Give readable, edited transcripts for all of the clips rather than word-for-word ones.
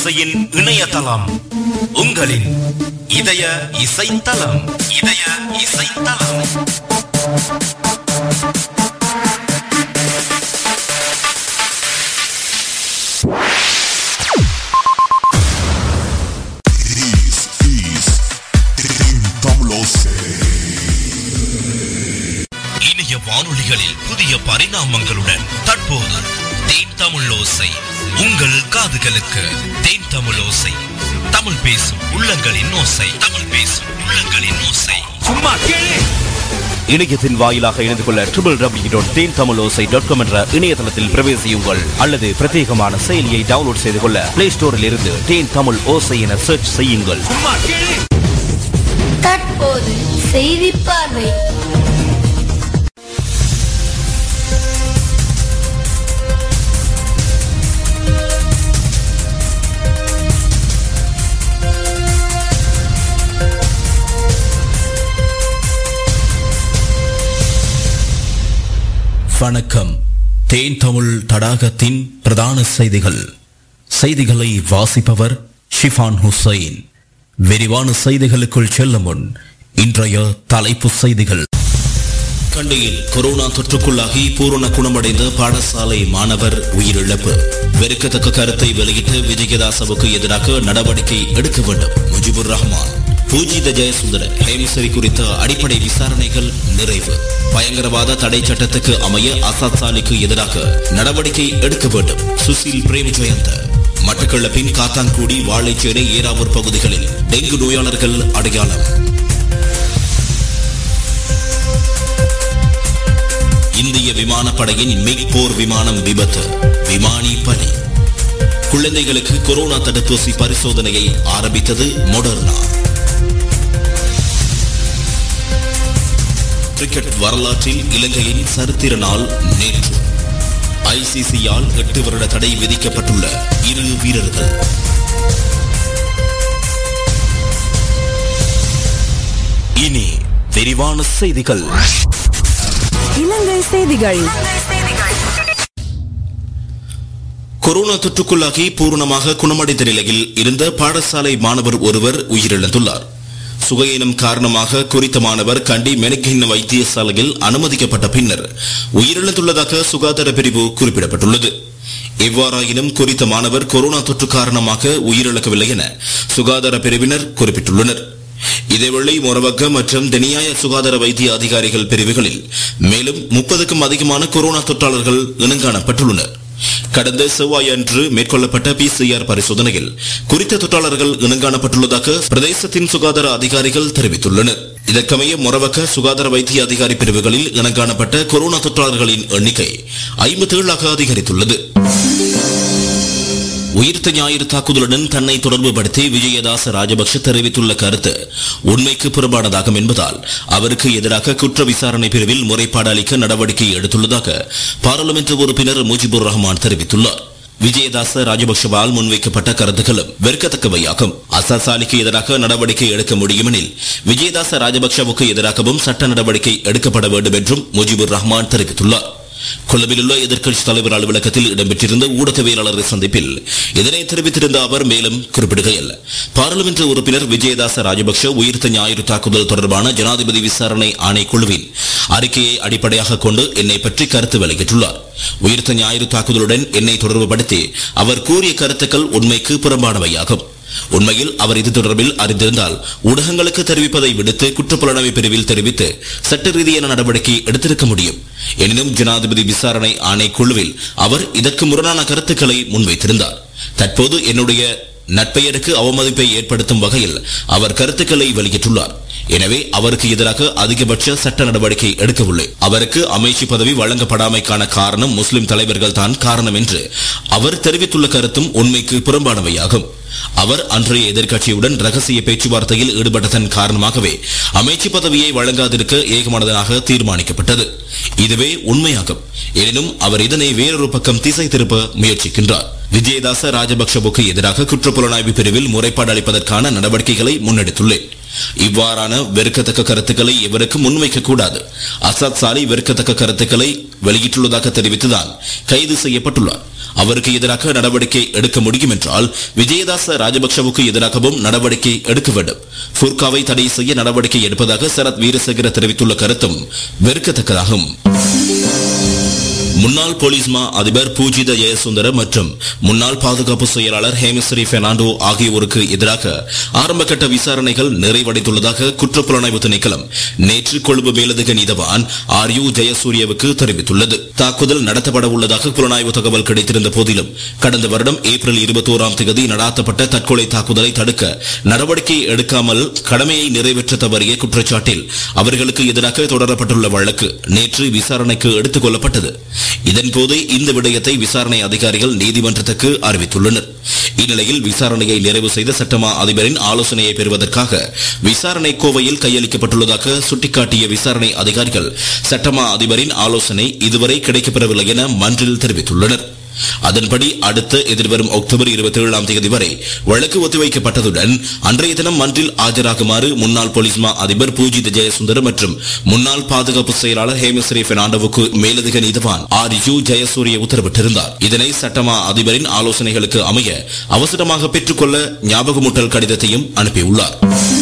ஓசையின் இணையதளம், உங்களின் இதய இசைத்தளம். இதய இசைத்தளம். இணைய வானொலிகளில் புதிய பரிணாமங்களுடன் தற்போது தேன் தமிழ் ஓசை உங்கள் காதுகளுக்கு. தேன் தமிழ் ஓசை, தமிழ் பேசும் உள்ளங்களின் ஓசை. தமிழ் பேசும் உள்ளங்களின் ஓசை. சும்மா கேளு. இணையத்தின் வாயிலாக இணைந்து கொள்ள www.tentamilossai.com என்ற இணையதளத்தில் பிரவேசியுங்கள். அல்லது பிரத்யேகமான செயலியை டவுன்லோட் செய்து கொள்ள பிளே ஸ்டோரில் இருந்து தேன் தமிழ் ஓசை என சர்ச் செய்யுங்கள். தற்போது செய்தி பார்வை. வணக்கம். தேன் தமிழ் தடாகத்தின் பிரதான செய்திகள். செய்திகளை வாசிப்பவர் ஷிஃபான் ஹுசைன். விரிவான செய்திகளுக்குள் செல்லும் முன் இன்றைய தலைப்பு செய்திகள். கண்டியில் கொரோனா தொற்றுக்குள்ளாகி பூரண குணமடைந்த பாடசாலை மாணவர் உயிரிழப்பு. வெறுக்கத்தக்க கருத்தை வெளியிட்டு விஜயதாசவுக்கு எதிராக நடவடிக்கை எடுக்க வேண்டும். முஜிபுர் ரஹ்மான். பூஜித ஜெயசுந்தர ஹேமசரி குறித்த அடிப்படை விசாரணைகள் நிறைவு. பயங்கரவாத தடை சட்டத்துக்கு அமைய அசாத் சாலிக்கு எதிராக நடவடிக்கை எடுக்க வேண்டும். சுசில் பிரேமஜயந்த. மட்டக்களப்பின் காத்தான்குடி, வாழைச்சேனை, ஏராவூர் பகுதிகளில் டெங்கு நோயாளர்கள் அடையாளம். இந்திய விமானப்படையின் மிக் போர் விமானம் விபத்து. விமானி பலி. குழந்தைகளுக்கு கொரோனா தடுப்பூசி பரிசோதனையை ஆரம்பித்தது மொடர்னா. கிரிக்கெட் வரலாற்றில் இலங்கையின் சரித்திர நாள் நேற்று. ஐசிசியால் 8 வருட தடை விதிக்கப்பட்டுள்ள 2 வீரர்கள். இனி விரிவான செய்திகள். இலங்கை செய்திகள். கொரோனா தொற்றுக்குள்ளாகி பூர்ணமாக குணமடைந்த நிலையில் இருந்த பாடசாலை மாணவர் ஒருவர் உயிரிழந்துள்ளார். சுகையினம் காரணமாக குறித்த மாணவர் கண்டி மெனக்கிண்ண வைத்தியசாலையில் அனுமதிக்கப்பட்ட பின்னர் உயிரிழந்துள்ளதாக சுகாதார பிரிவு குறிப்பிடப்பட்டுள்ளது. எவ்வாறாயினும் குறித்த மாணவர் கொரோனா தொற்று காரணமாக உயிரிழக்கவில்லை என சுகாதார பிரிவினர் குறிப்பிட்டுள்ளனர். இதேவேளை மொரவக்க மற்றும் தெனியாய சுகாதார வைத்திய அதிகாரிகள் பிரிவுகளில் மேலும் 30க்கும் அதிகமான கொரோனா தொற்றாளர்கள் இனங்காணப்பட்டுள்ளனர். கடந்த செவ்வாயன்று மேற்கொள்ளப்பட்ட PCR பரிசோதனையில் குறித்த தொற்றாளர்கள் இனங்காணப்பட்டுள்ளதாக பிரதேசத்தின் சுகாதார அதிகாரிகள் தெரிவித்துள்ளனர். இதற்கமைய மொரவக்க சுகாதார வைத்திய அதிகாரி பிரிவுகளில் இனங்காணப்பட்ட கொரோனா தொற்றாளர்களின் எண்ணிக்கை 57ஆக அதிகரித்துள்ளது. உயிர்த்த ஞாயிறு தாக்குதலுடன் தன்னை தொடர்புபடுத்தி விஜயதாச ராஜபக்ஷ தெரிவித்துள்ள கருத்து உண்மைக்கு புறம்பானதாகும் என்பதால் அவருக்கு எதிராக குற்ற விசாரணை பிரிவில் முறைப்பாடு அளிக்க நடவடிக்கை எடுத்துள்ளதாக பாராளுமன்ற உறுப்பினர் முஜிபுர் ரஹ்மான் தெரிவித்துள்ளார். விஜயதாச ராஜபக்ஷவால் முன்வைக்கப்பட்ட கருத்துக்களும் வெறுக்கத்தக்கவையாகும். அசாசாலிக்கு எதிராக நடவடிக்கை எடுக்க முடியுமெனில் விஜயதாச ராஜபக்ஷவுக்கு எதிராகவும் சட்ட நடவடிக்கை எடுக்கப்பட வேண்டும் என்றும் முஜிபுர் ரஹ்மான் தெரிவித்துள்ளார். கொழும்பில் உள்ள எதிர்க்கட்சி தலைவர் அலுவலகத்தில் இடம்பெற்றிருந்த ஊடகவியலாளர் சந்திப்பில் இதனை தெரிவித்திருந்த அவர் மேலும் குறிப்பிடுகையில், பாராளுமன்ற உறுப்பினர் விஜயதாச ராஜபக்ஷ உயிர்த்த ஞாயிறு தாக்குதல் தொடர்பான ஜனாதிபதி விசாரணை ஆணைக்குழுவின் அறிக்கையை அடிப்படையாக கொண்டு என்னை பற்றி கருத்து வெளியிட்டுள்ளார். உயிர்த்த ஞாயிறு தாக்குதலுடன் என்னை தொடர்புபடுத்தி அவர் கூறிய கருத்துக்கள் உண்மைக்கு புறம்பானவையாகும். உண்மையில் அவர் இது தொடர்பில் அறிந்திருந்தால் ஊடகங்களுக்கு தெரிவிப்பதை விடுத்து குற்றப்புலனாய்வு பிரிவில் தெரிவித்து சட்ட ரீதியான நடவடிக்கை எடுத்திருக்க முடியும். எனினும் ஜனாதிபதி விசாரணை ஆணைக்குழுவில் அவர் இதற்கு முரணான கருத்துக்களை முன்வைத்திருந்தார். தற்போது என்னுடைய நட்பெயருக்கு அவமதிப்பை ஏற்படுத்தும் வகையில் அவர் கருத்துக்களை வெளியிட்டுள்ளார். எனவே அவருக்கு எதிராக அதிகபட்ச சட்ட நடவடிக்கை எடுக்கவில்லை. அவருக்கு அமைச்சு பதவி வழங்கப்படாமைக்கான காரணம் முஸ்லிம் தலைவர்கள் தான் காரணம் என்று அவர் தெரிவித்துள்ள கருத்தும் உண்மைக்கு புறம்பானவையாகும். அவர் அன்றைய எதிர்க்கட்சியுடன் ரகசிய பேச்சுவார்த்தையில் ஈடுபட்டதன் காரணமாகவே அமைச்சு பதவியை வழங்காதிருக்க ஏகமனதாக தீர்மானிக்கப்பட்டது. இதுவே உண்மையாகும். எனினும் அவர் இதனை வேறொரு பக்கம் திசை திருப்ப முயற்சிக்கின்றார். விஜயதாச ராஜபக்ஷவுக்கு எதிராக குற்றப்புலனாய்வு பிரிவில் முறைப்பாடு அளிப்பதற்கான நடவடிக்கைகளை முன்னெடுத்துள்ளேன். இவ்வாறான வெறுக்கத்தக்க கருத்துக்களை எவருக்கும் முன்வைக்க கூடாது. அசாத் சாலி வெறுக்கத்தக்க கருத்துக்களை வெளியிட்டுள்ளதாக தெரிவித்துதான் கைது செய்யப்பட்டுள்ளார். அவருக்கு எதிராக நடவடிக்கை எடுக்க முடியும் என்றால் விஜயதாச ராஜபக்ஷவுக்கு எதிராகவும் நடவடிக்கை எடுக்க வேண்டும். ஃபுர்காவை தடை செய்ய நடவடிக்கை எடுப்பதாக சரத் வீரசேகர தெரிவித்துள்ள கருத்தும் வெறுக்கத்தக்கதாகும். முன்னாள் போலீஸ் மா அதிபர் பூஜித ஜெயசுந்தர மற்றும் முன்னாள் பாதுகாப்பு செயலாளர் ஹேமஸ்ரீ பெர்னாண்டோ ஆகியோருக்கு எதிராக ஆரம்பகட்ட விசாரணைகள் நிறைவடைந்துள்ளதாக குற்றப்புலனாய்வு திணைக்களம் நேற்று கொழும்பு மேலதிக நீதவான் RU ஜெயசூரியவுக்கு தெரிவித்துள்ளது. தாக்குதல் நடத்தப்பட உள்ளதாக புலனாய்வு தகவல் கிடைத்திருந்த போதிலும் கடந்த வருடம் ஏப்ரல் 21ஆம் தேதி நடாத்தப்பட்ட தற்கொலை தாக்குதலை தடுக்க நடவடிக்கை எடுக்காமல் கடமையை நிறைவேற்ற தவறிய குற்றச்சாட்டில் அவர்களுக்கு எதிராக தொடரப்பட்டுள்ள வழக்கு நேற்று விசாரணைக்கு எடுத்துக் கொள்ளப்பட்டது. இதன்போது இந்த விடயத்தை விசாரணை அதிகாரிகள் நீதிமன்றத்துக்கு அறிவித்துள்ளனர். இந்நிலையில் விசாரணையை நிறைவு செய்த சட்டமா அதிபரின் ஆலோசனையை பெறுவதற்காக விசாரணை கோவையில் கையளிக்கப்பட்டுள்ளதாக சுட்டிக்காட்டிய விசாரணை அதிகாரிகள் சட்டமா அதிபரின் ஆலோசனை இதுவரை கிடைக்கப்பெறவில்லை என மன்றில் தெரிவித்துள்ளனர். அதன்படி அடுத்த எதிர்வரும் அக்டோபர் 27ஆம் தேதி வரை வழக்கு ஒத்திவைக்கப்பட்டதுடன் அன்றைய தினம் மன்றில் ஆஜராகுமாறு முன்னாள் போலீஸ் மா அதிபர் பூஜித ஜெயசுந்தர் மற்றும் முன்னாள் பாதுகாப்பு செயலாளர் ஹேமஸ்ரீ பெர்னாண்டோவுக்கு மேலதிக நீதவான் RU ஜெயசூரிய உத்தரவிட்டிருந்தார். இதனை சட்டமா அதிபரின் ஆலோசனைகளுக்கு அமைய அவசரமாக பெற்றுக்கொள்ள ஞாபகமூட்டல் கடிதத்தையும் அனுப்பியுள்ளார்.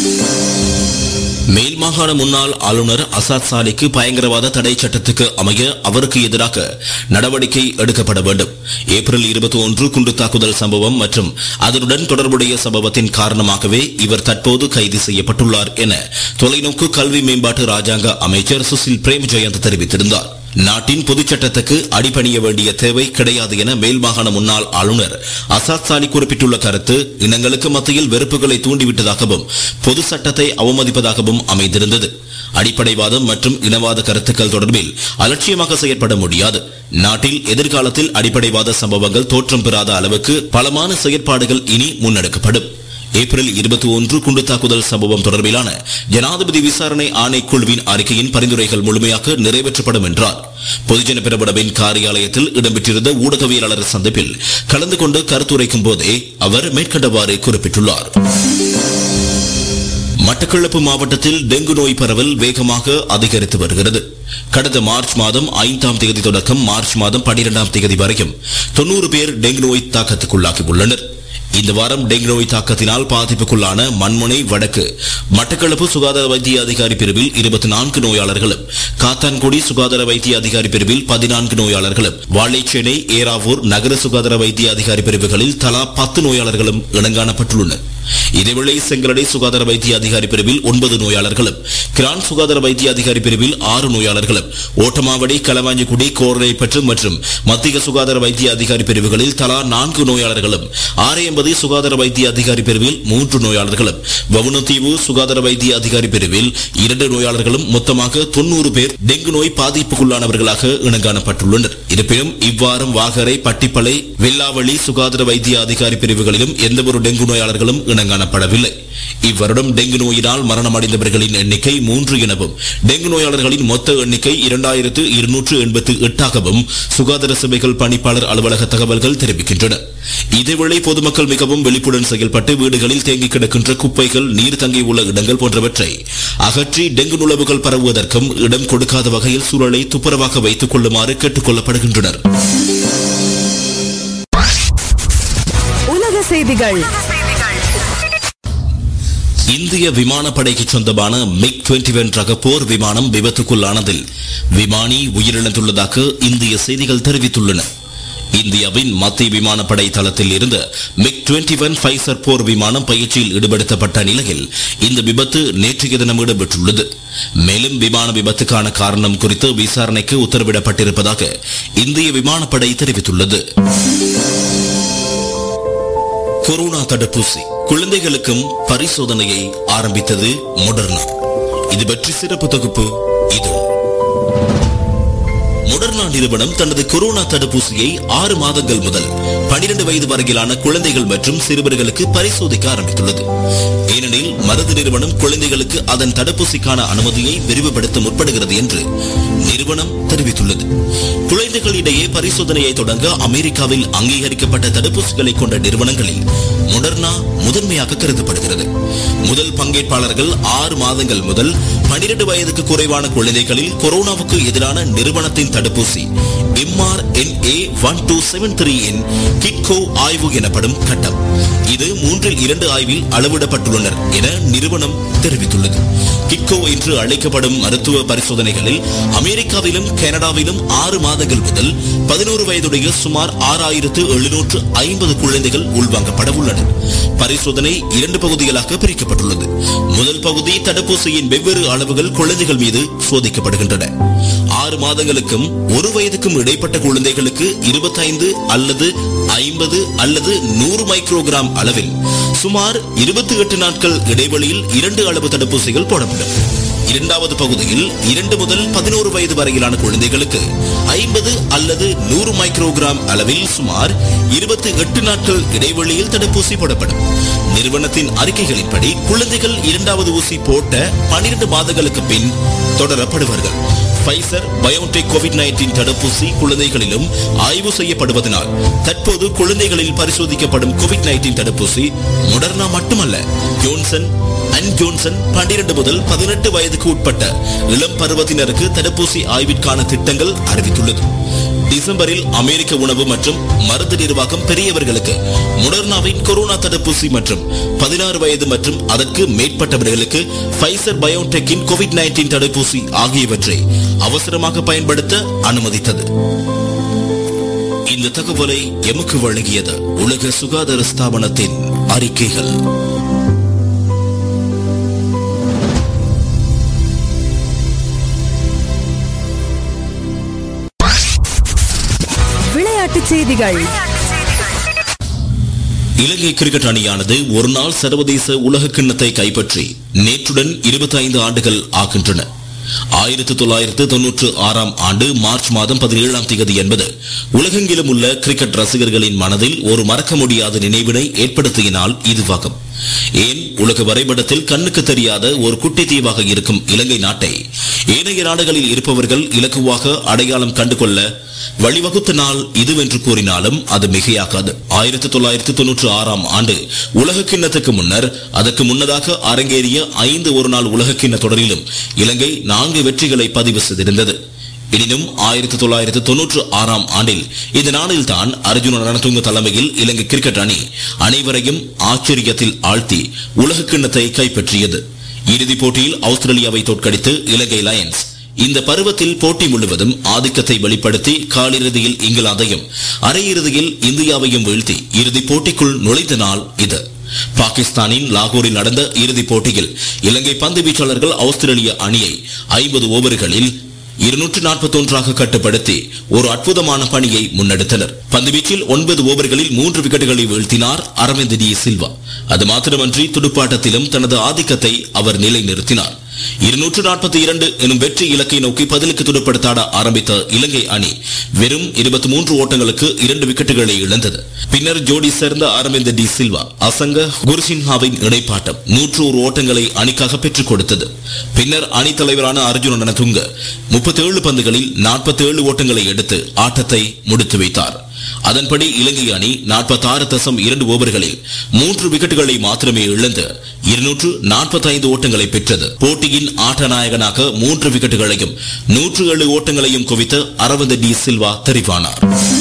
மேல் மாகாண முன்னாள் ஆளுநர் அசாத் சாலிக்கு பயங்கரவாத தடை சட்டத்துக்கு அமைய அவருக்கு எதிராக நடவடிக்கை எடுக்கப்பட வேண்டும். ஏப்ரல் 21 குண்டு தாக்குதல் சம்பவம் மற்றும் அதனுடன் தொடர்புடைய சம்பவத்தின் காரணமாகவே இவர் தற்போது கைது செய்யப்பட்டுள்ளார் என தொலைநோக்கு கல்வி மேம்பாட்டு ராஜாங்க அமைச்சர் சுசில் பிரேம் ஜெயந்த் தெரிவித்திருந்தார். நாட்டின் பொதுச் சட்டத்துக்கு அடிபணிய வேண்டிய தேவை கிடையாது என மேல் மாகாண முன்னாள் ஆளுநர் அசாத் சாலி குறிப்பிட்டுள்ள கருத்து இனங்களுக்கு மத்தியில் வெறுப்புகளை தூண்டிவிட்டதாகவும் பொது சட்டத்தை அவமதிப்பதாகவும் அமைந்திருந்தது. அடிப்படைவாதம் மற்றும் இனவாத கருத்துக்கள் தொடர்பில் அலட்சியமாக செயற்பட முடியாது. நாட்டில் எதிர்காலத்தில் அடிப்படைவாத சம்பவங்கள் தோற்றம் பெறாத அளவுக்கு பலமான செயற்பாடுகள் இனி முன்னெடுக்கப்படும். ஏப்ரல் 21 குண்டு தாக்குதல் சம்பவம் தொடர்பிலான ஜனாதிபதி விசாரணை ஆணைக்குழுவின் அறிக்கையின் பரிந்துரைகள் முழுமையாக நிறைவேற்றப்படும் என்றார். பொதுஜன பெரமுனவின் காரியாலயத்தில் இடம்பெற்றிருந்த ஊடகவியலாளர் சந்திப்பில் கலந்து கொண்டு கருத்துரைக்கும் போதே அவர் மேற்கண்டவாறு குறிப்பிட்டுள்ளார். மட்டக்களப்பு மாவட்டத்தில் டெங்கு நோய் பரவல் வேகமாக அதிகரித்து வருகிறது. கடந்த மார்ச் மாதம் 5ஆம் தேதி தொடக்கம் மார்ச் மாதம் 12ஆம் தேதி வரையும் 90 பேர் டெங்கு நோய் தாக்கத்துக்குள்ளாகி உள்ளனர். இந்த வாரம் டெங்கு நோய் தாக்கத்தினால் பாதிப்புக்குள்ளான மண்முனை வடக்கு மட்டக்களப்பு சுகாதார வைத்திய அதிகாரி பிரிவில் 24 நோயாளர்களும், காத்தான்குடி சுகாதார வைத்திய அதிகாரி பிரிவில் 14 நோயாளர்களும், வாழைச்சேனை ஏராவூர் நகர சுகாதார வைத்திய அதிகாரி பிரிவுகளில் தலா 10 நோயாளர்களும் இனங்காணப்பட்டுள்ளனர். இதேவேளை செங்கலடை சுகாதார வைத்திய அதிகாரி பிரிவில் 9 நோயாளர்களும், கிரான் சுகாதார வைத்திய அதிகாரி பிரிவில் 6 நோயாளர்களும், ஓட்டமாவடி களவாஞ்சிக்குடி கோரளைப்பற்று மற்றும் மத்திய சுகாதார வைத்திய அதிகாரி பிரிவுகளில் தலா 4 நோயாளர்களும், ஆரையம்பதி சுகாதார வைத்திய அதிகாரி பிரிவில் 3 நோயாளர்களும், வவுனதீவு சுகாதார வைத்திய அதிகாரி பிரிவில் 2 நோயாளர்களும் மொத்தமாக 90 பேர் டெங்கு நோய் பாதிப்புக்குள்ளானவர்களாக இனங்காணப்பட்டுள்ளனர். இருப்பினும் இவ்வாரம் வாகரை, பட்டிப்பளை, வெள்ளாவளி சுகாதார வைத்திய அதிகாரி பிரிவுகளிலும் எந்தவொரு டெங்கு நோயாளர்களும் இனங்காணப்படவில்லை. இவ்வருடம் டெங்கு நோயினால் மரணமடைந்தவர்களின் எண்ணிக்கை 3 எனவும் டெங்கு நோயாளர்களின் மொத்த எண்ணிக்கை 2288ஆகவும் சுகாதார சபைகள் பணிப்பாளர் அலுவலக தகவல்கள் தெரிவிக்கின்றன. இதேவேளை பொதுமக்கள் மிகவும் விழிப்புடன் செயல்பட்டு வீடுகளில் தேங்கி கிடக்கின்ற குப்பைகள், நீர் தங்கியுள்ள இடங்கள் போன்றவற்றை அகற்றி டெங்கு நுளவுகள் பரவுவதற்கும் இடம் கொடுக்காத வகையில் சூழலை துப்புரவாக வைத்துக் கொள்ளுமாறு கேட்டுக் கொள்ளப்படுகின்றனர். உலக செய்திகள். இந்திய விமானப்படைக்கு சொந்தமான MiG-21 ரக போர் விமானம் விபத்துக்குள்ளானதில் விமானி உயிரிழந்துள்ளதாக இந்திய செய்திகள் தெரிவித்துள்ளன. இந்தியாவின் மத்திய விமானப்படை தளத்தில் இருந்து MiG-21 ஃபைசர் போர் விமானம் பயிற்சியில் ஈடுபடுத்தப்பட்ட நிலையில் இந்த விபத்து நேற்றைய தினம் இடம்பெற்றுள்ளது. மேலும் விமான விபத்துக்கான காரணம் குறித்து விசாரணைக்கு உத்தரவிடப்பட்டிருப்பதாக இந்திய விமானப்படை தெரிவித்துள்ளது. கொரோனா தடுப்பூசி குழந்தைகளுக்கும் பரிசோதனையை ஆரம்பித்தது மொடர்னா. இது பற்றி சிறப்பு தொகுப்பு இது. மொடர்னா நிறுவனம் தனது கொரோனா தடுப்பூசியை 6 மாதங்கள் முதல் 12 வயது வரையிலான குழந்தைகள் மற்றும் சிறுவர்களுக்கு பரிசோதிக்க ஆரம்பித்துள்ளது. ஏனெனில் மருந்து நிறுவனம் குழந்தைகளுக்கு அதன் தடுப்பூசிக்கான அனுமதியை விரிவுபடுத்த முற்படுகிறது என்று நிறுவனம் தெரிவித்துள்ளது. குழந்தைகளிடையே பரிசோதனையை தொடங்க அமெரிக்காவில் அங்கீகரிக்கப்பட்ட தடுப்பூசிகளை கொண்ட நிறுவனங்களில் மொடர்னா முதன்மையாக கருதப்படுகிறது. முதல் பங்கேற்பாளர்கள் 6 மாதங்கள் முதல் 12 வயதுக்கு குறைவான குழந்தைகளில் கொரோனாவுக்கு எதிரான நிறுவனத்தின் தடுப்பூசி mRNA-1273 இன் கிட்கோ ஆய்வு எனப்படும் கட்டம். இது 3/2 ஆய்வில் அளவிடப்பட்டுள்ளனர் என நிறுவனம் தெரிவித்துள்ளது. கிட்கோ என்று அழைக்கப்படும் மருத்துவ பரிசோதனைகளில் அமெரிக்காவிலும் கனடாவிலும் 6 மாதங்கள் முதல் 11 வயதுடைய சுமார் 6750 குழந்தைகள் உள்வாங்கப்பட உள்ளனர். பரிசோதனை 2 பகுதிகளாக பிரிக்கப்பட்டுள்ளது. முதல் பகுதி தடுப்பூசியின் வெவ்வேறு அளவுகள் குழந்தைகள் மீது சோதிக்கப்படுகின்றன. 6 மாதங்களுக்கும் 1 வயதுக்கும் இடைப்பட்ட குழந்தைகளுக்கு 25 அல்லது 50 அல்லது 100 மைக்ரோகிராம் அளவில் சுமார் 28 நாட்கள் இடைவெளியில் 2 அளவு தடுப்பூசிகள் போடப்படும். இரண்டாவது பகுதியில் 2 முதல் 11 வயது வரையிலான குழந்தைகளுக்கு 50 அல்லது 100 மைக்ரோகிராம் அளவில் சுமார் 28 நாட்கள் இடைவெளியில் தடுப்பூசி போடப்படும். நிறுவனத்தின் அறிக்கைகளின்படி குழந்தைகள் 2வது ஊசி போட்ட 12 மாதங்களுக்கு பின் தொடரப்படுவார்கள். Pfizer BioNTech COVID-19 தடுப்பூசி குழந்தைகளிலும் ஆய்வு செய்யப்படுவதனால் தற்போது குழந்தைகளில் பரிசோதிக்கப்படும் COVID-19 தடுப்பூசி மொடர்னா மட்டுமல்ல, ஜோன்சன் அண்ட் ஜோன்சன் 12 முதல் 18 வயதுக்கு உட்பட்ட இளம் பருவத்தினருக்கு தடுப்பூசி ஆய்விற்கான திட்டங்கள் அறிவித்துள்ளது. டிசம்பரில் அமெரிக்க உணவு மற்றும் மருந்து நிர்வாகம் பெரியவர்களுக்கு மொடர்னாவின் கொரோனா தடுப்பூசி மற்றும் 16 வயது மற்றும் அதற்கு மேற்பட்டவர்களுக்கு Pfizer BioNTech-இன் COVID-19 தடுப்பூசி ஆகியவற்றை அவசரமாக பயன்படுத்த அனுமதித்தது. இந்த தகவலை எமக்கு வழங்கியது உலக சுகாதார ஸ்தாபனத்தின் அறிக்கைகள். விளையாட்டுச் செய்திகள். இலங்கை கிரிக்கெட் அணியானது ஒருநாள் சர்வதேச உலக கிண்ணத்தை கைப்பற்றி நேற்றுடன் 25 ஆண்டுகள் ஆகின்றன. 1996 ஆண்டு மார்ச் மாதம் 17ஆம் தேதி என்பது உலகெங்கிலும் உள்ள கிரிக்கெட் ரசிகர்களின் மனதில் ஒரு மறக்க முடியாத நினைவினை ஏற்படுத்திய நாள் இதுவாகும். ஏன் உலக வரைபடத்தில் கண்ணுக்கு தெரியாத ஒரு குட்டி தீவாக இருக்கும் இலங்கை நாட்டை ஏனைய நாடுகளில் இருப்பவர்கள் இலக்குவாக அடையாளம் கண்டுகொள்ள வழிவகுத்த நாள் இதுவென்று கூறினாலும் அது மிகையாகாது. 1996 ஆண்டு உலக கிண்ணத்துக்கு முன்னர் அதற்கு முன்னதாக அரங்கேறிய 5 ஒருநாள் உலக கிண்ண தொடரிலும் இலங்கை 4 வெற்றிகளை பதிவு செய்திருந்தது. எனினும் 1996 ஆண்டில் இந்த நாளில் தான் அர்ஜுன ரணதுங்க தலைமையில் இலங்கை கிரிக்கெட் அணி அனைவரையும் ஆச்சரியத்தில் ஆழ்த்தி உலக கிண்ணத்தை கைப்பற்றியது. இறுதிப் போட்டியில் ஆஸ்திரேலியாவை தோற்கடித்து இலங்கை லயன்ஸ் இந்த பருவத்தில் போட்டி முழுவதும் ஆதிக்கத்தை வெளிப்படுத்தி காலிறுதியில் இங்கிலாந்தையும் அரையிறுதியில் இந்தியாவையும் வீழ்த்தி இறுதிப் போட்டிக்குள் நுழைந்த நாள் இது. பாகிஸ்தானின் லாகூரில் நடந்த இறுதிப் போட்டியில் இலங்கை பந்து வீச்சாளர்கள் ஆஸ்திரேலிய அணியை 50 ஓவர்களில் 241 கட்டுப்படுத்தி ஒரு அற்புதமான பணியை முன்னெடுத்தனர். பந்துவீச்சில் 9 ஓவர்களில் 3 விக்கெட்டுகளை வீழ்த்தினார் அரவிந்த் டி சில்வா. அது மாத்திரமன்றி துடுப்பாட்டத்திலும் தனது ஆதிக்கத்தை அவர் நிலைநிறுத்தினார். 242 எனும் வெற்றி இலக்கை நோக்கி பதிலுக்கு துடுப்படுத்தாட ஆரம்பித்த இலங்கை அணி வெறும் 23 ஓட்டங்களுக்கு 2 விக்கெட்டுகளை இழந்தது. பின்னர் ஜோடி சேர்ந்த அரவிந்த் டி சில்வா அசங்க குர்சின்ஹாவின் இடைப்பாட்டம் 101 ஓட்டங்களை அணிக்காக பெற்றுக் கொடுத்தது. பின்னர் அணி தலைவரான அர்ஜுன ரணதுங்க 37 பந்துகளில் 47 ஓட்டங்களை எடுத்து ஆட்டத்தை முடித்து வைத்தார். அதன்படி இலங்கை அணி 46.2 ஓவர்களில் 3 விக்கெட்டுகளை மாத்திரமே இழந்து 245 ஓட்டங்களை பெற்றது. போட்டியின் ஆட்ட நாயகனாக 3 விக்கெட்டுகளையும் 107 ஓட்டங்களையும் குவித்த அரவிந்த் டி சில்வா தெரிவானார்.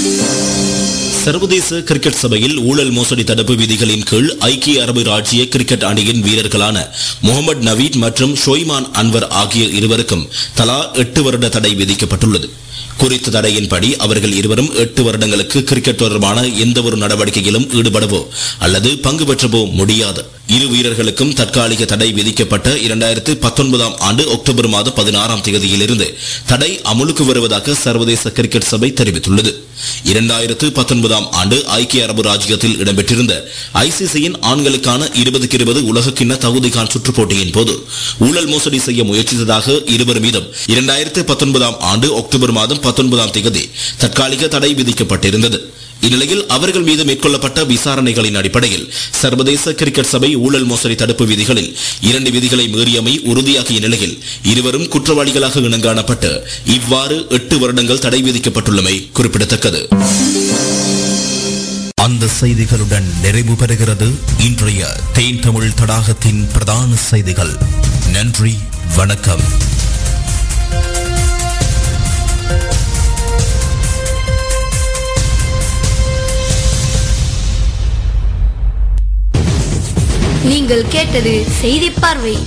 சர்வதேச கிரிக்கெட் சபையில் ஊழல் மோசடி தடுப்பு விதிகளின் கீழ் ஐக்கிய அரபு ராஜ்ய கிரிக்கெட் அணியின் வீரர்களான முகமது நவீத் மற்றும் ஷோய்மான் அன்வர் ஆகிய இருவருக்கும் தலா 8 வருட தடை விதிக்கப்பட்டுள்ளது. குறித்த தடையின்படி அவர்கள் இருவரும் 8 வருடங்களுக்கு கிரிக்கெட் தொடர்பான எந்த ஒரு நடவடிக்கையிலும் ஈடுபடவோ அல்லது பங்கு பெற்றவோ முடியாது. இரு வீரர்களுக்கும் தற்காலிக தடை விதிக்கப்பட்ட 2019 ஆண்டு அக்டோபர் மாதம் 16ஆம் தேதியிலிருந்து தடை அமுலுக்கு வருவதாக சர்வதேச கிரிக்கெட் சபை தெரிவித்துள்ளது. 2019 ஆண்டு ஐக்கிய அரபு ராஜ்யத்தில் இடம்பெற்றிருந்த ஐசிசியின் ஆண்களுக்கான 2020 உலக கிண்ண தகுதிகான் சுற்றுப் போட்டியின் போது ஊழல் மோசடி செய்ய முயற்சித்ததாக இருவர் மீதும் 2019 ஆண்டு அக்டோபர் மாதம் 19ஆம் தேதி தற்காலிக தடை விதிக்கப்பட்டிருந்தது. இந்நிலையில் அவர்கள் மீது மேற்கொள்ளப்பட்ட விசாரணைகளின் அடிப்படையில் சர்வதேச கிரிக்கெட் சபை ஊழல் மோசடி தடுப்பு விதிகளில் 2 விதிகளை மீறியமை உறுதியாகிய நிலையில் இருவரும் குற்றவாளிகளாக இனங்காணப்பட்டு இவ்வாறு 8 வருடங்கள் தடை விதிக்கப்பட்டுள்ளமை குறிப்பிடத்தக்கது. அந்த செய்திகளுடன் நிறைவு பெறுகிறது இன்றைய தேன் தமிழ் தடாகத்தின் பிரதான செய்திகள். நன்றி, வணக்கம். நீங்கள் கேட்டது செய்தி பார்வை.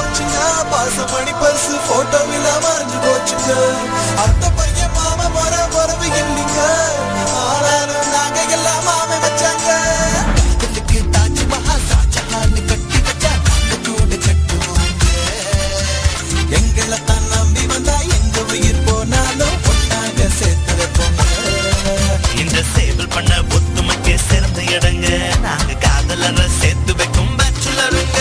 பசு மணி பர்சு போட்டோவில் மறைஞ்சு போச்சுங்க. அந்த பையன் மாமா மர பண்ண ஒத்துமைக்கு சிறந்த இடங்க. நாங்க காதலரை சேர்த்து வைக்கும் பேச்சுலருங்க.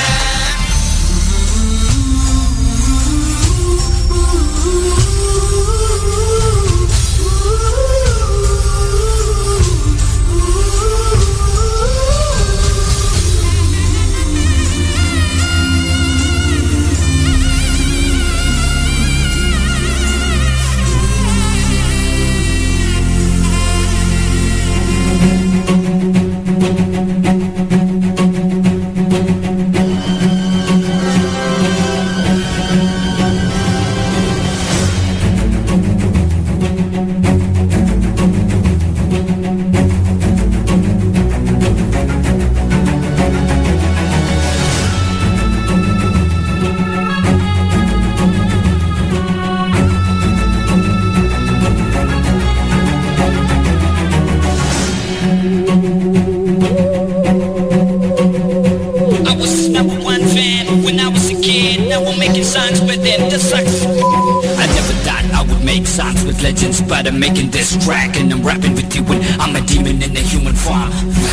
Legends, but I'm making this track and I'm rapping with you when I'm a demon in a human form.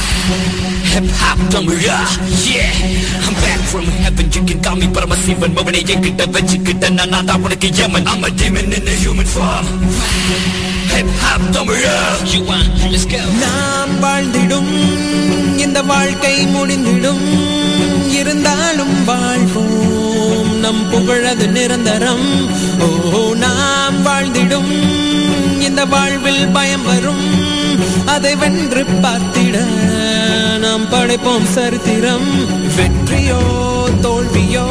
Hip hop Tamila, yeah, I'm back from heaven. You can call me Paramassivan, Mavane Yakita Vachikita Nanada Wanaki Yaman. I'm a demon in a human form. Hip hop Tamila, you want, let's go. நாம் வாழ்ந்திடும் இந்த வாழ்க்கை முடிந்திடும், இருந்தாலும் வாழ்வோம் நம் புகழது நிரந்தரம். ஓ நாம் வாழ்ந்திடும் இந்த வாழ்வில் பயம் வரும், அதை வென்று பார்த்திட நாம் படைப்போம் சரித்திரம். வெற்றியோ தோல்வியோ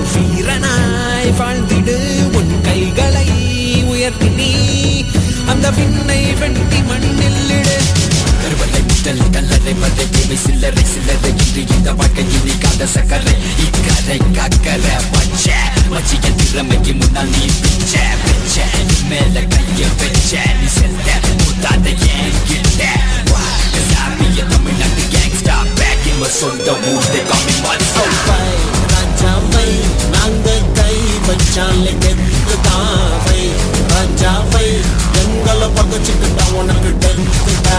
வீரனாய் வாழ்ந்திடு, உன் கைகளை உயர்த்தி நீ அந்த விண்ணை வெட்டி மண்ணில் இடு. கருவலை முதல் கல்லறை வரை தேவை சில்லறை சில்லறை இன்றி இந்த வாழ்க்கை இனிக்காத சக்கரை இக்கரை கக்கரை பச்ச மச்சிய திறமைக்கு முன்னால் நீ பிச்ச பிச்ச மேல கைய வச்ச நீ செல்ல முத்தாத என்கிட்ட சாமிய தமிழ்நாட்டு கேங்ஸ்டா பேக் இன் சொந்த ஊர் they call me monster. ராஜாவை நாங்க கை வச்சாலே கெத்து தாவை, ராஜாவை எங்களை பகச்சுக்கிட்டா உனக்கு டென்த்துடா.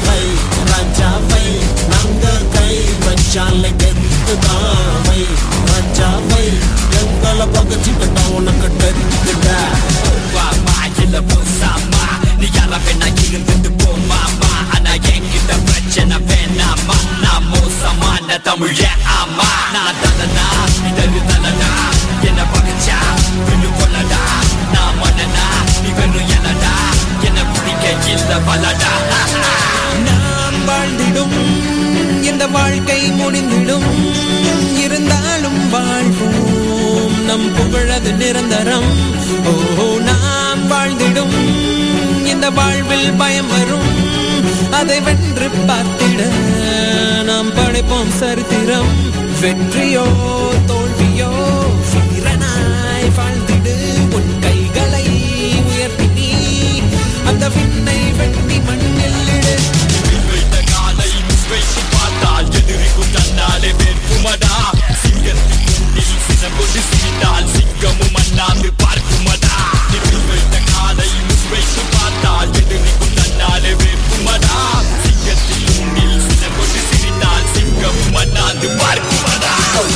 ராஜாவை நாங்க கை வச்சாலே கெத்து தாவை, ராஜாவை எங்களை பகச்சுக்கிட்டா உனக்கு டென்த்துடா. இல்ல போசாமா நீ யார வேணா இருந்துட்டு போமாமா, ஆனா என்கிட்ட பிரச்சனை வேணாமா. நான் மோசமான தமிழ ஆமா, நான் தலனா இதழு தலனா என்ன பகச்சா விழு கொள்ளடா. நான் மனனா நீ வெறும் எனடா, என்ன பிடிக்க இல்ல பலடா. நாம் வாழ்ந்திடும் இந்த வாழ்க்கை முடிந்திடும், இருந்தாலும் வாழ்வோம் நம் புகழது நிரந்தரம். ஓ நாம் வாழ்ந்திடும் இந்த வாழ்வில் பயம் வரும், அதை வென்று பார்த்திட நாம் படைப்போம் சரித்திரம். வெற்றியோ தோல்வியோ வீரனாய் வாழ்ந்திடு, உன் கைகளை உயர்த்தி நீ அந்த விண்ணை வெட்டி மண்ணில் இடு. காலை வைத்து பார்த்தால் எதிரிக்கும் தன்னாலே வேட்குமடா. சிங்கத்தின் முன்னில் சினம் கொண்டு சிரித்தால் சிங்கமும் அண்ணாந்து பார்க்குமடா. வைத்த காலை வைத்து பார்த்தால் எதிரிக்கும் தன்னாலே வேட்குமடா. சிங்கத்தின் முன்னில் சினம் கொண்டு சிரித்தால் சிங்கமும் அண்ணாந்து பார்க்குமடா.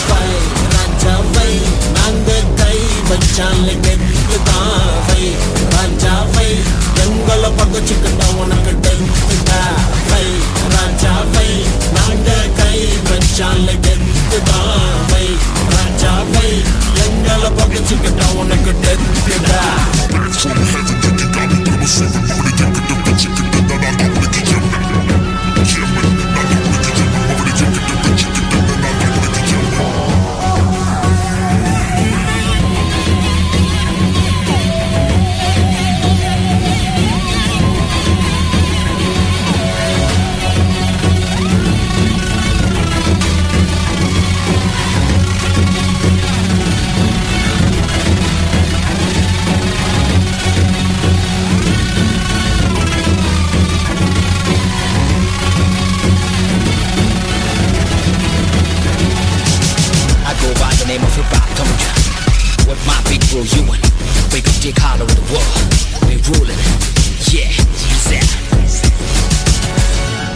ராஜாவை நாங்க கை வச்சாலே கெத்து தாவை, ராஜாவை எங்களை பகச்சுக்கிட்டா உனக்கு டென்த்துடா. ராஜாவை நாங்க கை வச்சாலே கெத்து தாவை, ராஜாவை எங்களை பகச்சுக்கிட்டா உனக்கு டென்த்துடா. Dick Hollow in the world, we ruling, yeah, he's that.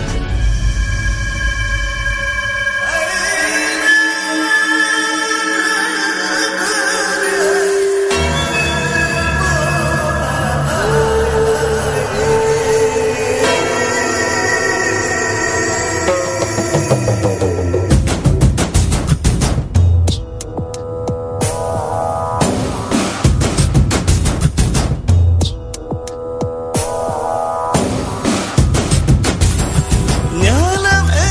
ஞானமே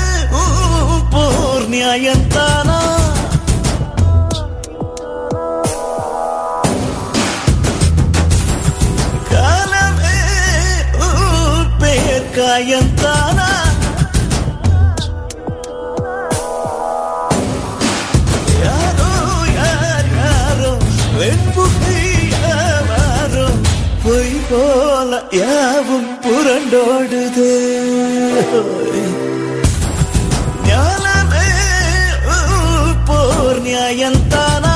போர் நியாயந்தானா காலமே பேர் காயந்தானா யாரோ யாரோ வெண்புகையாரோ பொய் போல யாவும் புரண்டோடுது ஞானமே போர் நியாயந்தானா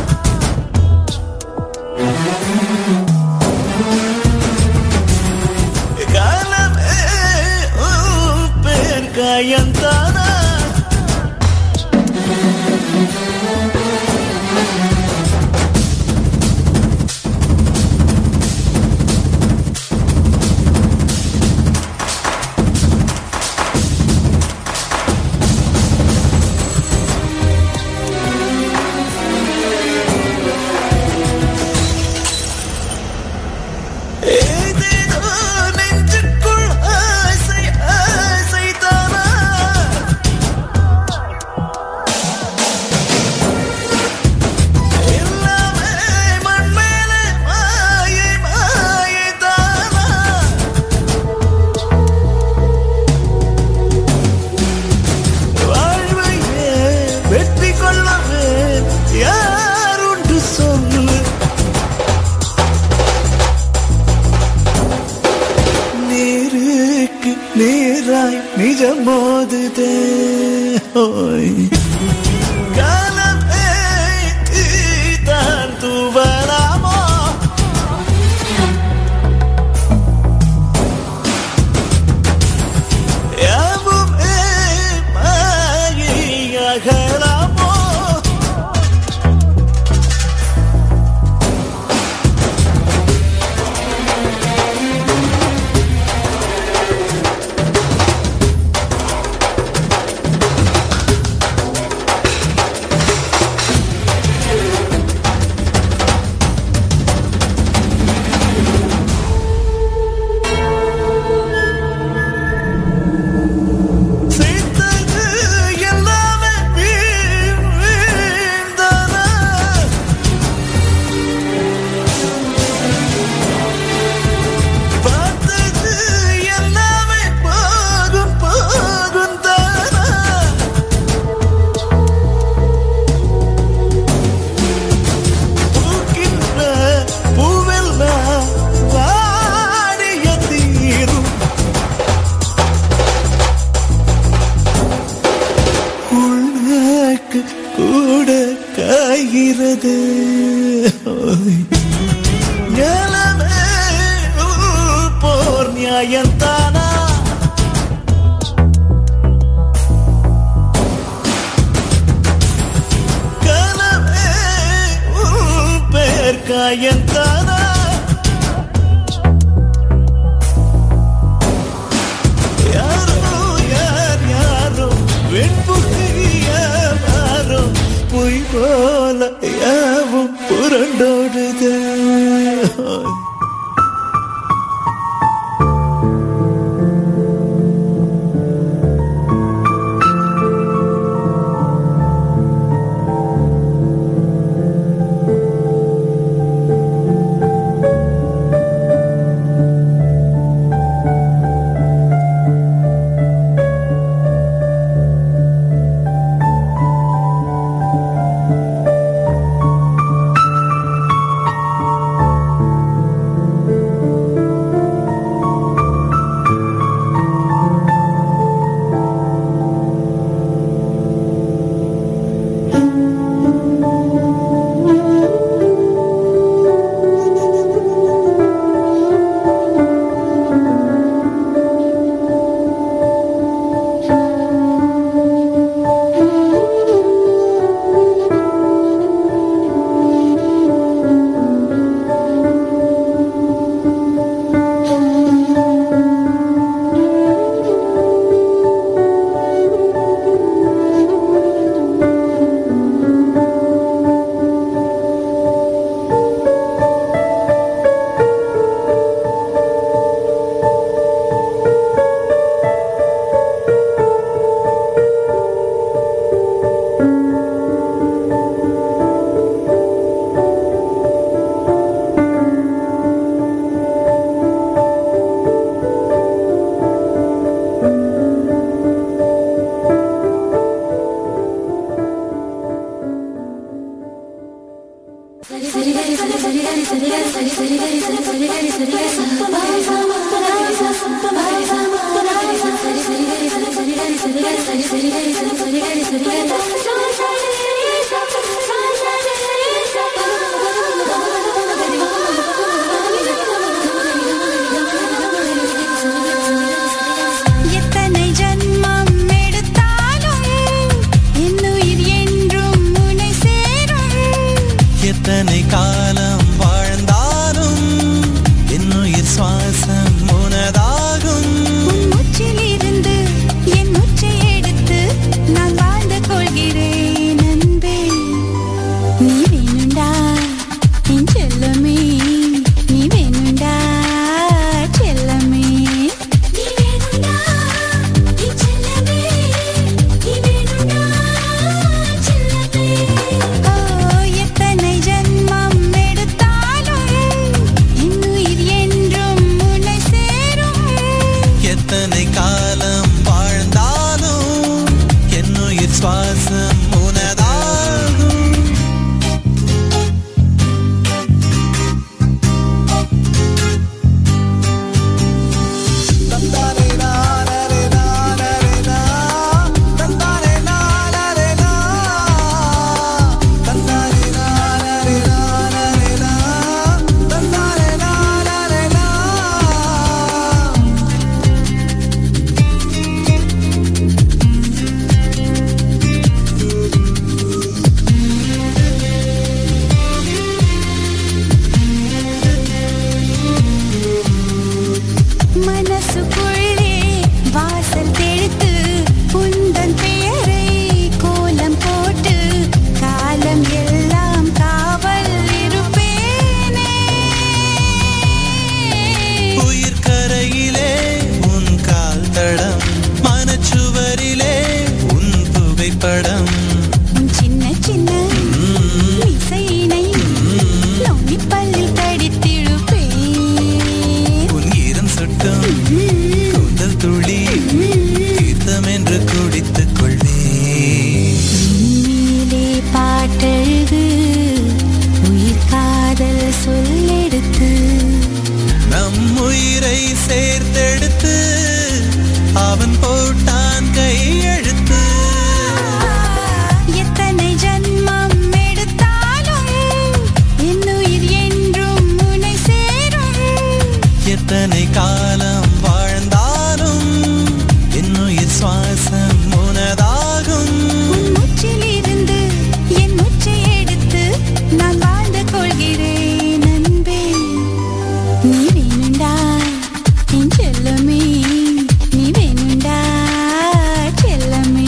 காலமே பேர் காயந்தானா ஏதேதோ நெஞ்சுக்குள் ஆசை ஆசைதானா எல்லாமே மண் மேலே மாயை மாயைதானா வாழ்வையே வெற்றி கொள்ளவே யாருண்டு சொல்லு நேருக்கு நேராய் நிஜம் மோதுதே ஓய் காலமே தான் தூவலாமோ யாவுமே மாயையாகலாமோ சேர்த்தது எல்லாமே வீழ்ந்தானா பார்த்தது எல்லாமே போகும் போகும் தானா பூக்கின்ற பூவெல்லாம் வாடிய தீரும் உள்நாக்கு கூட காய்கிறது ஞானமே போர் நியாயந்தானா காலமே பேர் காயந்தானா யாரோ யாரோ வெண்புகையாரோ பொய் போல யாவும் புரண்டோடுது எத்தனை ஜன்மம் எடுத்தாலும் என்னுயிர் என்றும் உன்னை சேரும். எத்தனை காலம் வாழ்ந்தாலும் என்னுயிர் சுவாசம் உனதாகும். உன் மூச்சிலிருந்து என் மூச்சை எடுத்து நான் வாழ்ந்து கொள்கிறேன் அன்பே. நீ வேணுண்டா என் செல்லமே, நீ வேணுண்டா செல்லமே. நீ வேணுண்டா என் செல்லமே, நீ வேணுண்டா செல்லமே. ஓ எத்தனை ஜன்மம் எடுத்தாலும் என்னுயிர் என்றும் உன்னை சேரும். எத்தனை காலம் வாழ்ந்தாலும் என்னுயிர் சுவாசம் உனதாகும். மனசுக்குள்ளே வாசல் தெளித்து உந்தன் பெயரை கோலம் போட்டு காலம் எல்லாம் காவல் இருப்பேனே. உயிர் கரையிலே உன் கால் தடம், மனச்சுவரிலே உன் புகைப்படம். உன் சின்ன சின்ன இசையினை நோனிப்பல்லில் கடித்திழுப்பேன். உன் ஈரம் சுட்டும் கூந்தல் துளி தீர்த்தம் என்று குடித்துக் கொள்வேன். மேலே பாட்டெழுது உயிர் காதல் சொல்லெடுத்து. நம் உயிரை சேர்த்தெடுத்து அவன் போட்டான் கையெழுத்து. எத்தனை ஜன்மம் எடுத்தாலும் என்னுயிர் என்றும் உன்னை சேரும். எத்தனை காலம் வாழ்ந்தாலும் என்னுயிர் சுவாசம் உனதாகும். உன் மூச்சிலிருந்து என் மூச்சை எடுத்து நான் வாழ்ந்து கொள்கிறேன் அன்பே. நீ வேணுண்டா என் செல்லமே, நீ வேணுண்டா செல்லமே.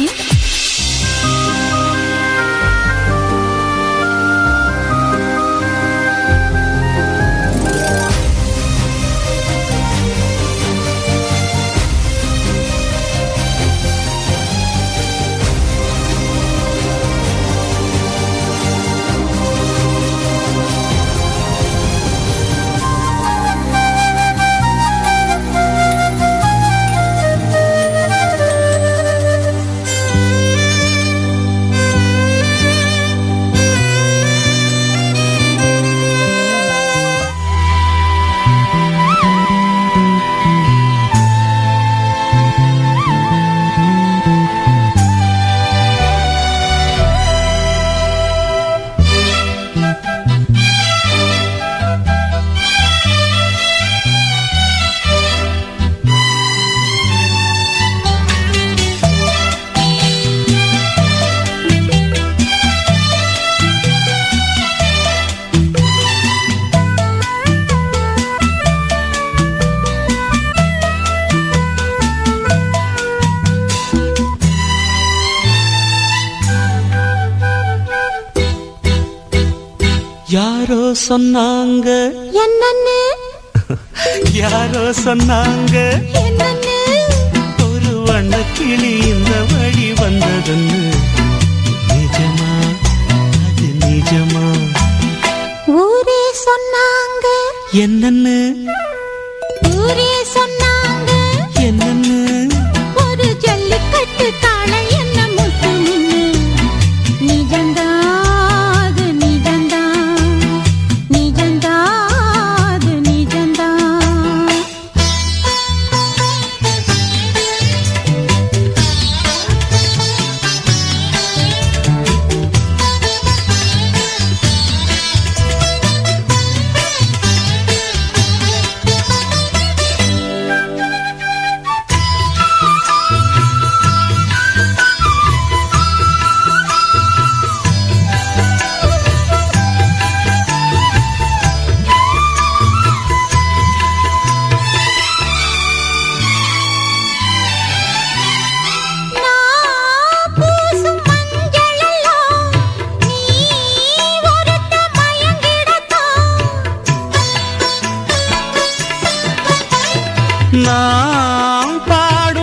யாரோ சொன்னாங்க என்னன்னு யாரோ சொன்னாங்க என்னன்னு ஒரு வண்ணக்கிளி இந்த வழி வந்ததுன்னு. நிஜமா அது நிஜமா? ஊரே சொன்னாங்க என்னன்னு ஊரே சொன்னாங்க என்னன்னு? ஒரு ஜல்லிக்கட்டு காளை என்ன முத்து நின்னு. நிஜந்தான் அது நிஜந்தான், நிஜந்தான் அது நிஜந்தான்.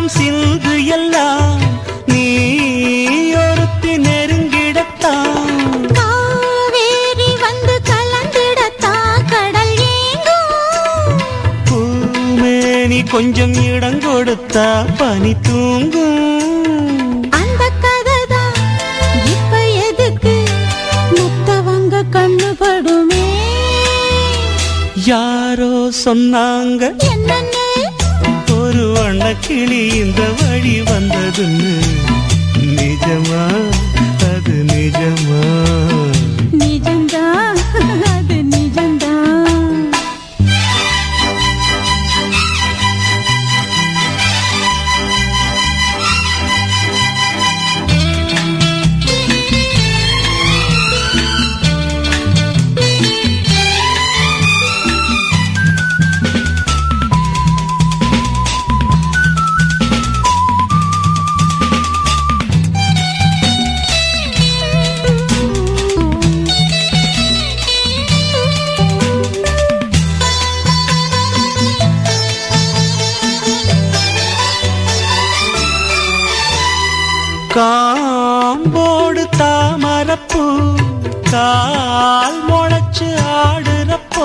சிந்து எல்லாம் நீ ஒருத்தி நெருங்கிடத்தான். காவேரி வந்து கலந்திடத்தான் கடல் ஏங்கும். பூமேனி கொஞ்சம் இடம் கொடுத்தா பனி தூங்கும். அந்த கதைதான் இப்ப எதுக்கு முத்தவங்க கண்ணுபடுமே. யாரோ சொன்னாங்க என்னன்னு ஒரு வண்ணக்கிளி இந்த வழி வந்ததுன்னு. நிஜமா அது நிஜமா? நிஜம்தான் அது நிஜம்தான். காம்போடு தாமரப்பூ கால் முளைச்சு ஆடுறப்போ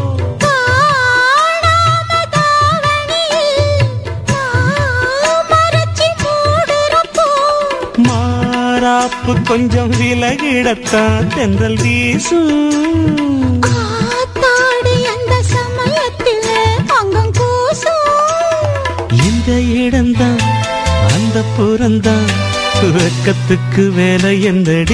காணாம தாவணியில் நான் மறைச்சி மூடுறப்போ மாறாப்பு கொஞ்சம் விலகிடத்தான் தென்றல் வீசும். காத்தாடி அந்த சமயத்தில் அங்கம் கூசும். இந்த இடம்தான் அந்த புறந்தான் வெக்கத்துக்கு வேலை என்னடி.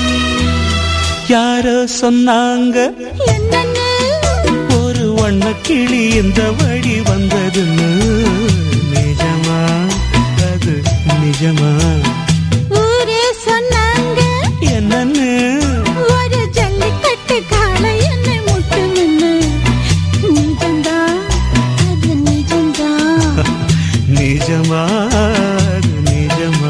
யாரோ சொன்னாங்க என்னன்னு ஒரு வண்ணக்கிளி இந்த வழி வந்ததுன்னு. நிஜமா அது நிஜமா? ஊரே சொன்னாங்க என்னன்னு ஒரு ஜல்லிக்கட்டு காளை என்னை முட்டு நின்னு. நிஜம்தான் அது நிஜம்தான். நிஜமா அது நிஜமா?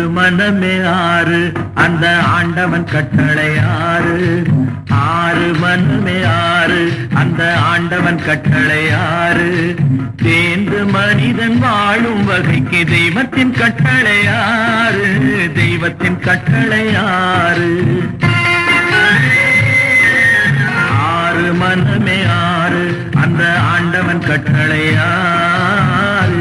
மனமே ஆறு அந்த ஆண்டவன் கட்டளை ஆறு. ஆறு மனமே ஆறு அந்த ஆண்டவன் கட்டளை ஆறு. தேர்ந்து மனிதன் வாழும் வகைக்கு தெய்வத்தின் கட்டளை ஆறு. தெய்வத்தின் கட்டளை ஆறு. ஆறு மனமே ஆறு அந்த ஆண்டவன் கட்டளை ஆறு.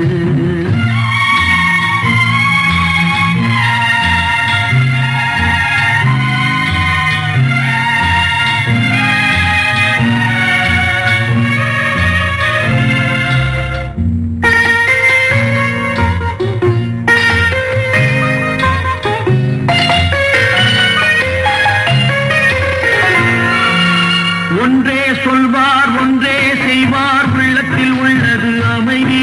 ஒன்றே சொல்வார் ஒன்றே செய்வார் உள்ளத்தில் உள்ளது அமைதி.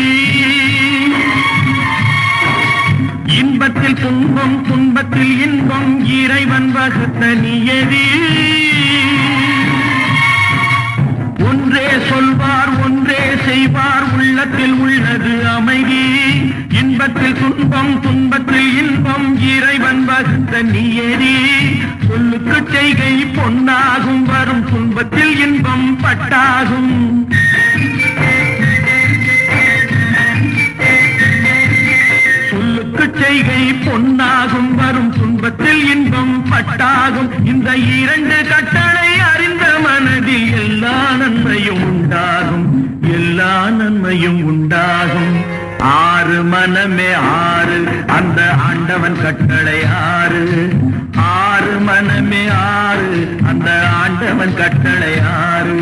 இன்பத்தில் துன்பம் துன்பத்தில் இன்பம் இறைவன் வகுத்த நியதி. ஒன்றே சொல்வார் ஒன்றே செய்வார் உள்ளத்தில் உள்ளது அமைதி. இன்பத்தில் துன்பம் துன்பத்தில் இன்பம் இறைவன் வகுத்த நியதி. சொல்லுக்கு செய்கை பொன்னாகும் வரும் துன்பத்தில் இன்பம் பட்டாகும். சொல்லுக்கு செய்கை பொன்னாகும் வரும் துன்பத்தில் இன்பம் பட்டாகும். இந்த இரண்டு கட்டளை அறிந்த மனதில் எல்லா நன்மையும் உண்டாகும். எல்லா நன்மையும் உண்டாகும். ஆறு மனமே ஆறு அந்த ஆண்டவன் கட்டளை ஆறு. ஆறு மனமே ஆறு அந்த ஆண்டவன் கட்டளை ஆறு.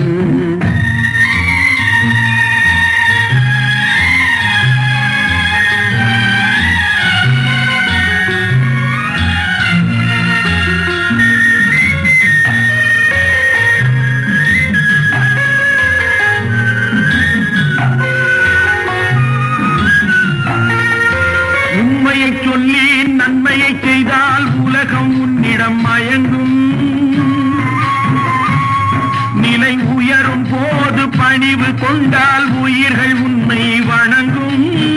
உண்மையை சொல்லி நன்மையை செய்தால் உலகம் உன்னிடம் மயங்கும். நிலை உயரும் போது பணிவு கொண்டால் உயிர்கள் உன்னை வணங்கும்.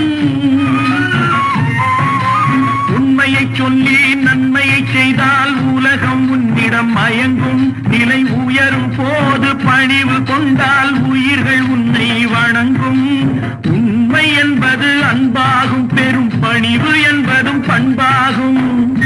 உண்மையை சொல்லி நன்மையை செய்தால் உலகம் உன்னிடம் மயங்கும். நிலை உயரும் போது பணிவு கொண்டால் உயிர்கள் உன்னை வணங்கும். உண்மை என்பது அன்பாகும். பெரும் பணிவு என்பதும் பண்பாகும்.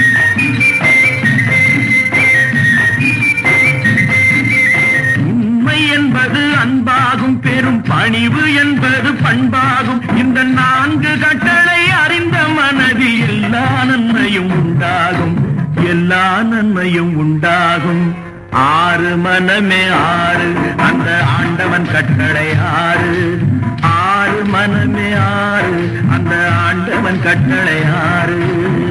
உண்மை என்பது அன்பாகும். பெரும் பணிவு என்பது பண்பாகும். இந்த நான்கு கட்டளை அறிந்த மனதில் எல்லா நன்மையும் உண்டாகும். எல்லா நன்மையும் உண்டாகும். ஆறு மனமே ஆறு அந்த ஆண்டவன் கட்டளை ஆறு. ஆறு மனமே ஆறு அந்த ஆண்டவன் கட்டளை ஆறு.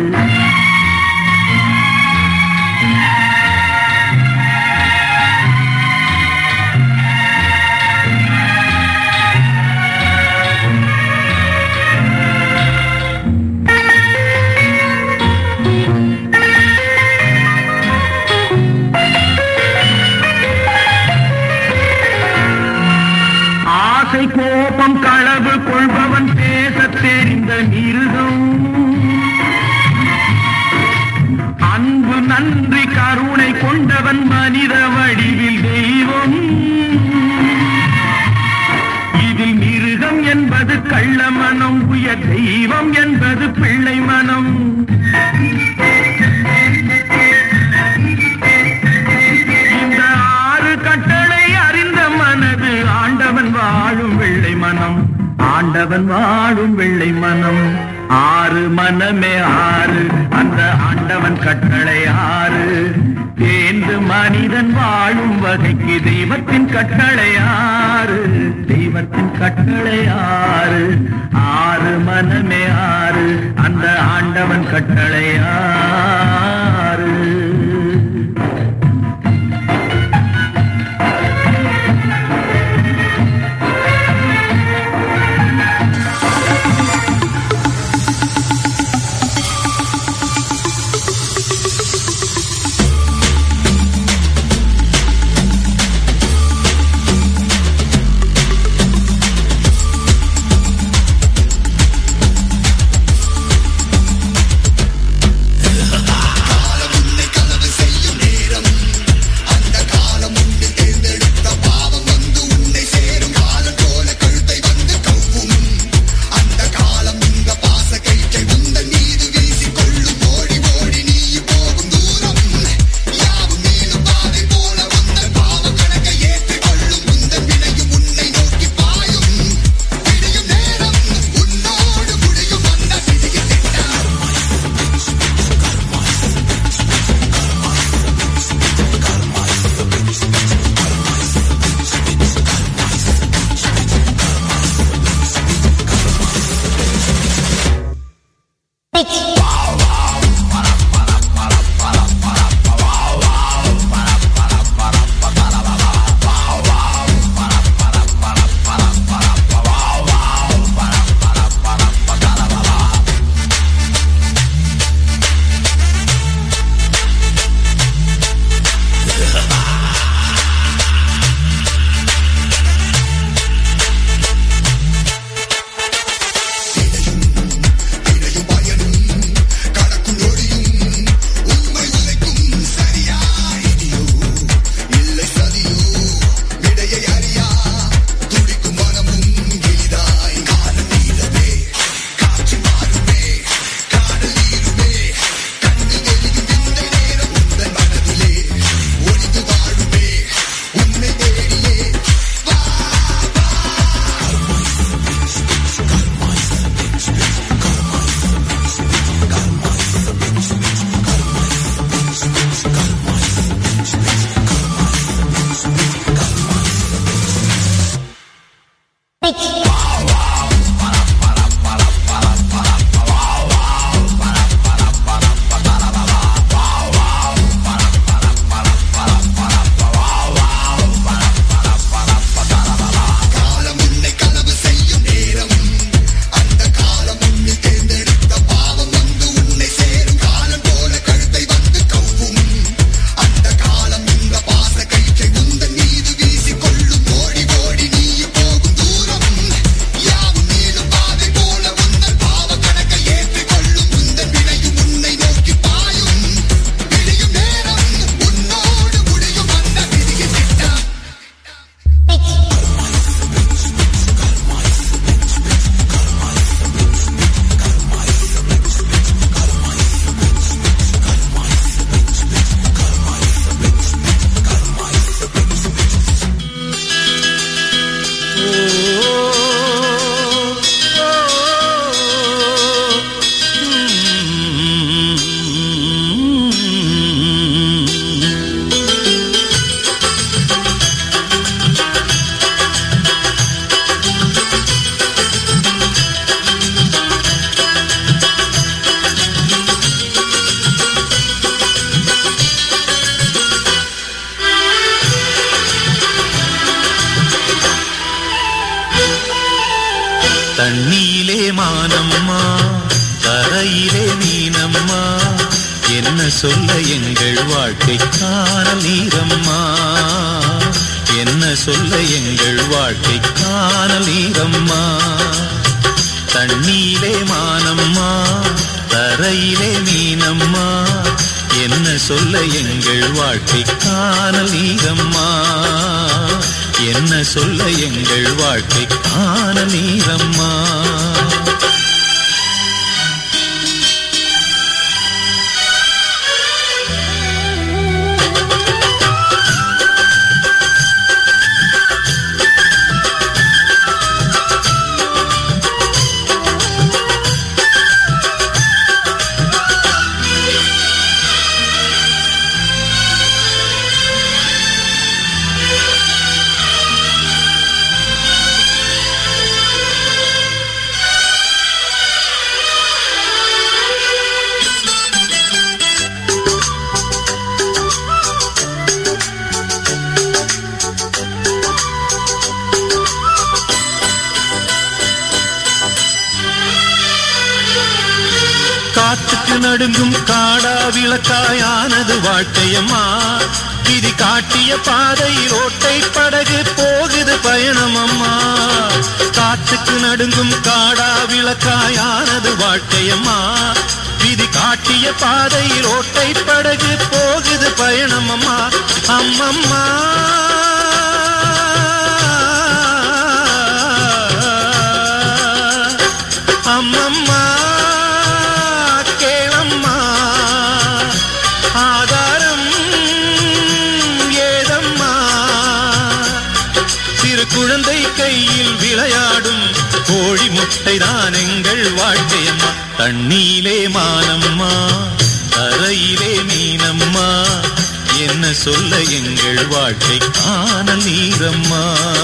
ஆசை கோபம் களவு கொள்பவன் பேசத் தெரிந்த மிருகம். அன்பு நன்றி கருணை கொண்டவன் மனித வடிவில் தெய்வம். இதில் மிருகம் என்பது கள்ள மனம். உயர் தெய்வம் என்பது பிள்ளை மனம். இந்த ஆறு கட்டளை அறிந்த மனது ஆண்டவன் வாழும் வெள்ளை மனம். ஆண்டவன் வாழும் வெள்ளை மனம். ஆறு மனமே ஆறு அந்த ஆண்டவன் கட்டளை ஆறு. தேர்ந்து மனிதன் வாழும் வகைக்கு தெய்வத்தின் கட்டளை ஆறு. தெய்வத்தின் கட்டளை ஆறு. ஆறு மனமே ஆறு அந்த ஆண்டவன் கட்டளை ஆறு. தண்ணியிலே மானம்மா கரையிலே மீனம்மா என்ன சொல்ல எங்கள் வாழ்க்கை காணல் நீரம்மா என்ன சொல்ல எங்கள் வாழ்க்கை காணல் நீரம்மா தண்ணீலே மானம்மா தரையிலே மீனம்மா என்ன சொல்ல எங்கள் வாழ்க்கை காணல் நீரம்மா என்ன சொல்ல எங்கள் வாழ்க்கை காணல் நீரம்மா காற்றுக்கு நடுங்கும் காடா விளக்காயானது வாழ்க்கையம்மா விதி காட்டிய பாதையில் ஓட்டை படகு போகுது பயணமம்மா காற்றுக்கு நடுங்கும் காடா விளக்காயானது வாழ்க்கையம்மா விதி காட்டிய பாதையில் ஓட்டை படகு போகுது பயணமம்மா அம்மம்மா அம்மம்மா குழந்தை கையில் விளையாடும் கோழி முட்டைதான் எங்கள் வாழ்க்கையம்மா தண்ணீலே மானம்மா தரையிலே மீனம்மா என்ன சொல்ல எங்கள் வாழ்க்கை காணல் நீரம்மா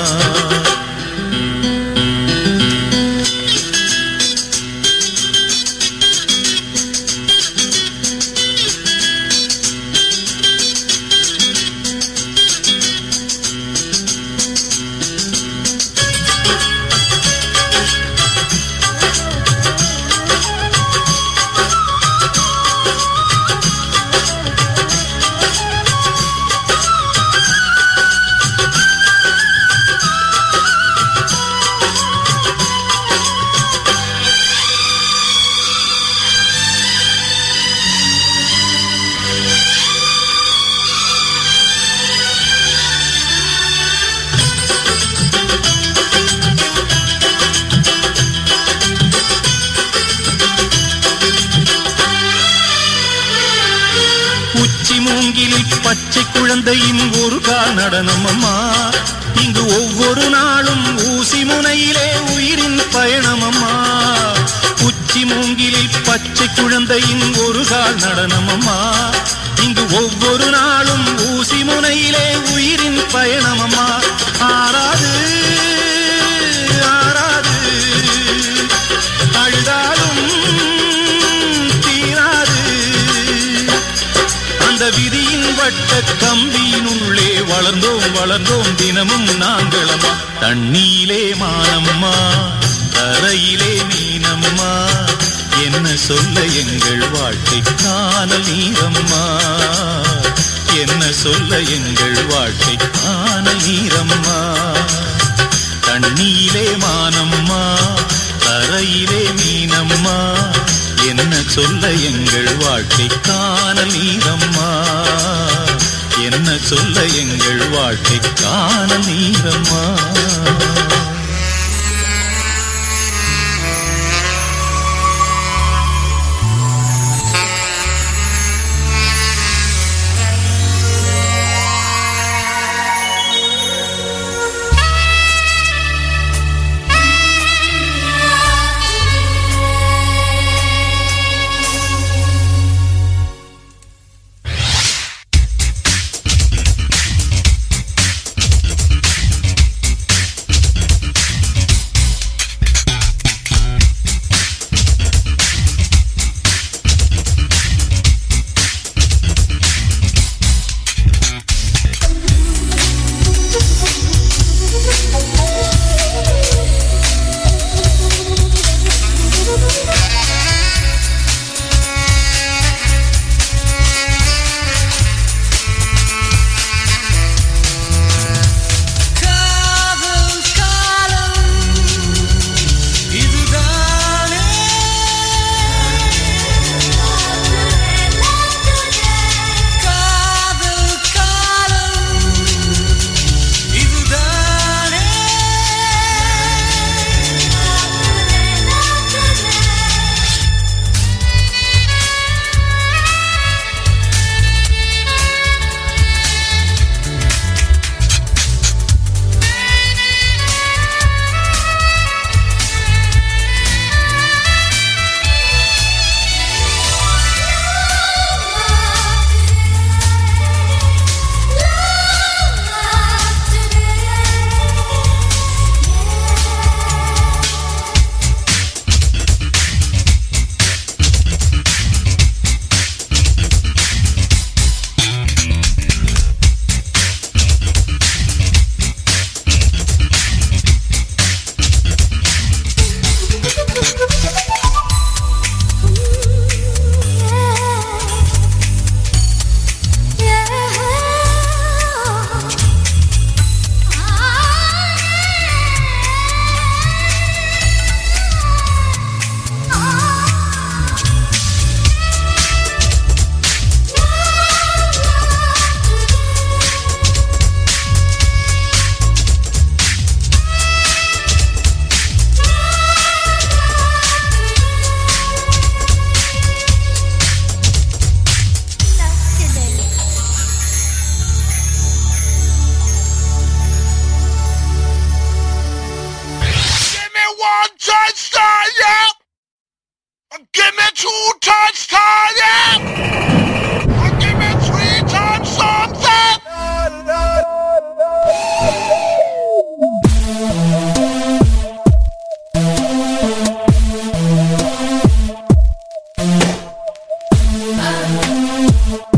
மூங்கிலில் பச்சை குழந்தையின் ஒரு கால் நடனம் அம்மா இங்கு ஒவ்வொரு நாளும் ஊசி முனையிலே உயிரின் பயணம் அம்மா உச்சி மூங்கிலில் பச்சை குழந்தையின் ஒரு கால் நடனம் அம்மா இங்கு ஒவ்வொரு நாளும் ஊசி முனையிலே உயிரின் பயணம் அம்மா ஆறாது ஆறாது அழுதாலும் அந்த விதியின் வட்ட கம்பியின் உள்ளே வளர்ந்தோம் வளர்ந்தோம் தினமும் நாங்களம்மா தண்ணீலே மானம்மா தரையிலே மீனம்மா என்ன சொல்ல எங்கள் வாழ்க்கை காணல் நீரம்மா என்ன சொல்ல எங்கள் வாழ்க்கை காணல் நீரம்மா தண்ணீலே மானம்மா தரையிலே மீனம்மா என்ன சொல்ல எங்கள் வாழ்க்கை காணல் நீரம்மா என்ன சொல்ல எங்கள் வாழ்க்கை காணல் நீரம்மா